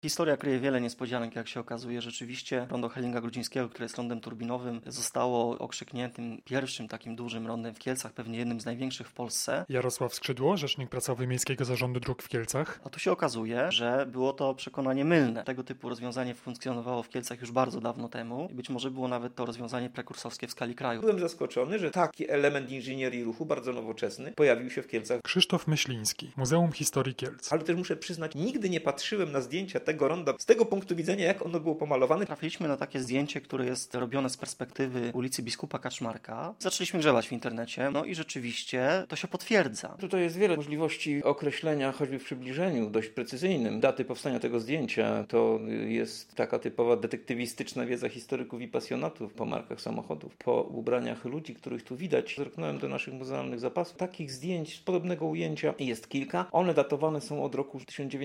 Historia kryje wiele niespodzianek, jak się okazuje. Rzeczywiście rondo Helinga-Grudzińskiego, które jest rondem turbinowym, zostało okrzykniętym pierwszym takim dużym rondem w Kielcach, pewnie jednym z największych w Polsce. Jarosław Skrzydło, rzecznik prasowy Miejskiego Zarządu Dróg w Kielcach. A tu się okazuje, że było to przekonanie mylne. Tego typu rozwiązanie funkcjonowało w Kielcach już bardzo dawno temu i być może było nawet to rozwiązanie prekursorskie w skali kraju. Byłem zaskoczony, że taki element inżynierii ruchu, bardzo nowoczesny, pojawił się w Kielcach. Krzysztof Myśliński, Muzeum Historii Kielc. Ale też muszę przyznać, nigdy nie patrzyłem na zdjęcia tego ronda z tego punktu widzenia, jak ono było pomalowane. Trafiliśmy na takie zdjęcie, które jest robione z perspektywy ulicy Biskupa Kaczmarka. Zaczęliśmy grzebać w internecie, no i rzeczywiście to się potwierdza. Tutaj jest wiele możliwości określenia, choćby w przybliżeniu dość precyzyjnym, daty powstania tego zdjęcia. To jest taka typowa detektywistyczna wiedza historyków i pasjonatów po markach samochodów, po ubraniach ludzi, których tu widać. Zerknąłem do naszych muzealnych zapasów. Takich zdjęć z podobnego ujęcia jest kilka. One datowane są od roku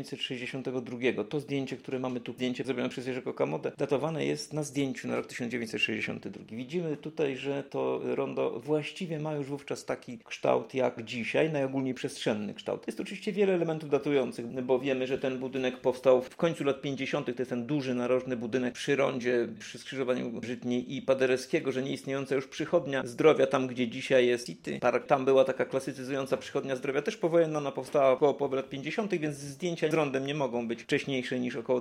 1962. To zdjęcie, które mamy tu, zdjęcie zrobione przez Jerzego Kamodę, datowane jest na zdjęciu na rok 1962. Widzimy tutaj, że to rondo właściwie ma już wówczas taki kształt jak dzisiaj, najogólniej przestrzenny kształt. Jest oczywiście wiele elementów datujących, bo wiemy, że ten budynek powstał w końcu lat 50. To jest ten duży, narożny budynek przy rondzie, przy skrzyżowaniu Żytniej i Paderewskiego, że nieistniejąca już przychodnia zdrowia, tam gdzie dzisiaj jest City Park. Tam była taka klasycyzująca przychodnia zdrowia, też powojenna, ona powstała około połowy lat 50., więc zdjęcia z rondem nie mogą być wcześniejsze niż około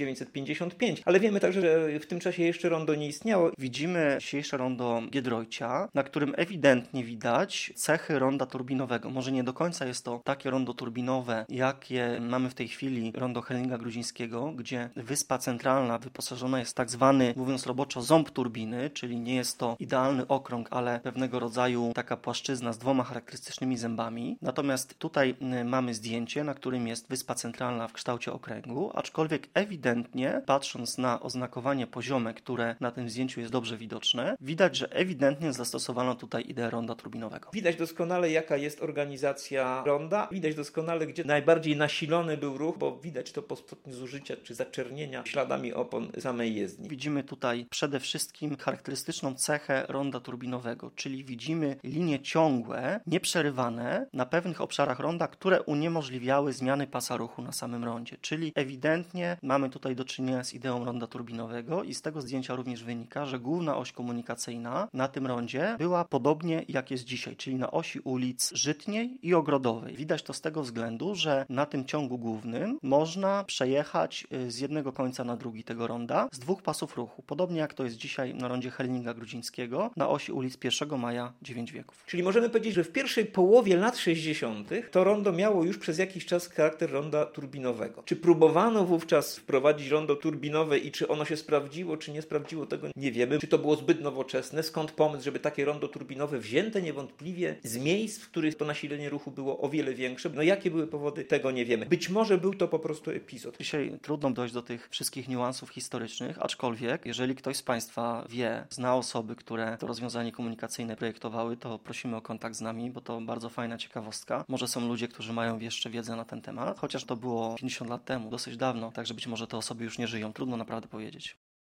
1955, ale wiemy także, że w tym czasie jeszcze rondo nie istniało. Widzimy dzisiejsze rondo Giedroycia, na którym ewidentnie widać cechy ronda turbinowego. Może nie do końca jest to takie rondo turbinowe, jakie mamy w tej chwili rondo Helinga-Grudzińskiego, gdzie wyspa centralna wyposażona jest w tak zwany, mówiąc roboczo, ząb turbiny, czyli nie jest to idealny okrąg, ale pewnego rodzaju taka płaszczyzna z dwoma charakterystycznymi zębami. Natomiast tutaj mamy zdjęcie, na którym jest wyspa centralna w kształcie okręgu, aczkolwiek ewidentnie, patrząc na oznakowanie poziome, które na tym zdjęciu jest dobrze widoczne, widać, że ewidentnie zastosowano tutaj ideę ronda turbinowego. Widać doskonale, jaka jest organizacja ronda, widać doskonale, gdzie najbardziej nasilony był ruch, bo widać to po stopniu zużycia czy zaczernienia śladami opon samej jezdni. Widzimy tutaj przede wszystkim charakterystyczną cechę ronda turbinowego, czyli widzimy linie ciągłe, nieprzerywane na pewnych obszarach ronda, które uniemożliwiały zmiany pasa ruchu na samym rondzie, czyli ewidentnie mamy tutaj do czynienia z ideą ronda turbinowego i z tego zdjęcia również wynika, że główna oś komunikacyjna na tym rondzie była podobnie jak jest dzisiaj, czyli na osi ulic Żytniej i Ogrodowej. Widać to z tego względu, że na tym ciągu głównym można przejechać z jednego końca na drugi tego ronda z dwóch pasów ruchu, podobnie jak to jest dzisiaj na rondzie Helinga-Grudzińskiego na osi ulic 1 Maja 9 wieków. Czyli możemy powiedzieć, że w pierwszej połowie lat 60. to rondo miało już przez jakiś czas charakter ronda turbinowego. Czy próbowano wówczas wprowadzić rondo turbinowe i czy ono się sprawdziło, czy nie sprawdziło, tego nie wiemy. Czy to było zbyt nowoczesne? Skąd pomysł, żeby takie rondo turbinowe wzięte niewątpliwie z miejsc, w których to nasilenie ruchu było o wiele większe? No jakie były powody? Tego nie wiemy. Być może był to po prostu epizod. Dzisiaj trudno dojść do tych wszystkich niuansów historycznych, aczkolwiek jeżeli ktoś z Państwa wie, zna osoby, które to rozwiązanie komunikacyjne projektowały, to prosimy o kontakt z nami, bo to bardzo fajna ciekawostka. Może są ludzie, którzy mają jeszcze wiedzę na ten temat, chociaż to było 50 lat temu, dosyć dawno, także być może te osoby już nie żyją. Trudno naprawdę powiedzieć.